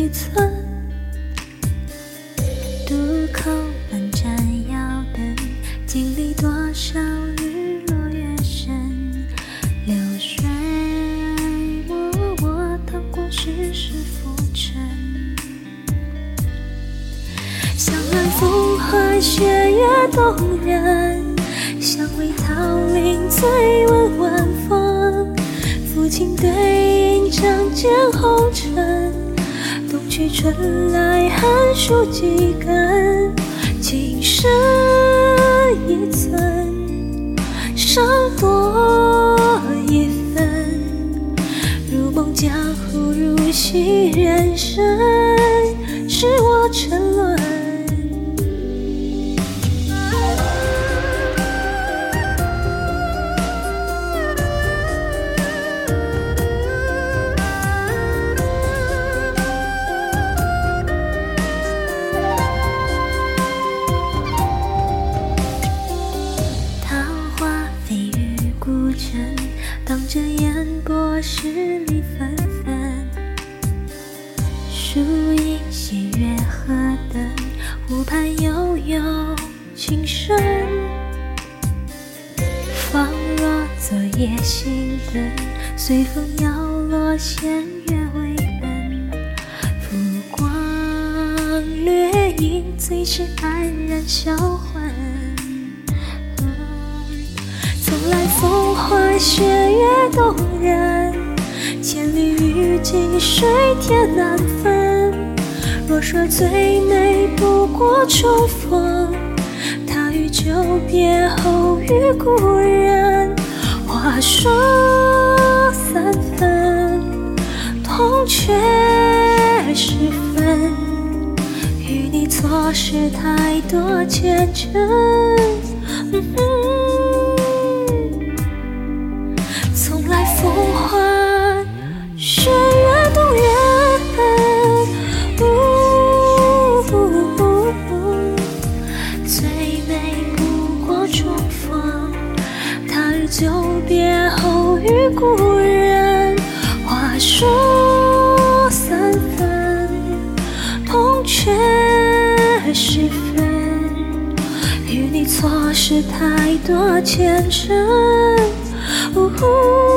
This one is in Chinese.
一寸。渡口漫盏摇灯，经历多少日落月升。流水默默淌过世事浮沉。向来风花雪月动人，相会桃林醉问晚风。抚琴对影仗剑红尘，冬去春来寒暑几根。情深一寸，伤多一分。如梦江湖，如戏人生，是我沉沦。当着烟波，十里纷纷。树影斜月河灯，湖畔悠悠情深。放若昨夜星灯，随风摇落，弦月微恩。浮光掠影，最是黯然销魂。从来风花雪月动人，千里雨尽水天难分。若说最美不过重逢，他与久别后与故人。话说三分，痛却十分。与你错失太多前尘。从来风花雪月动人，最美不过重逢。他日久别后与故人。话说三分，痛却十分。与你错失太多前尘。呜呼。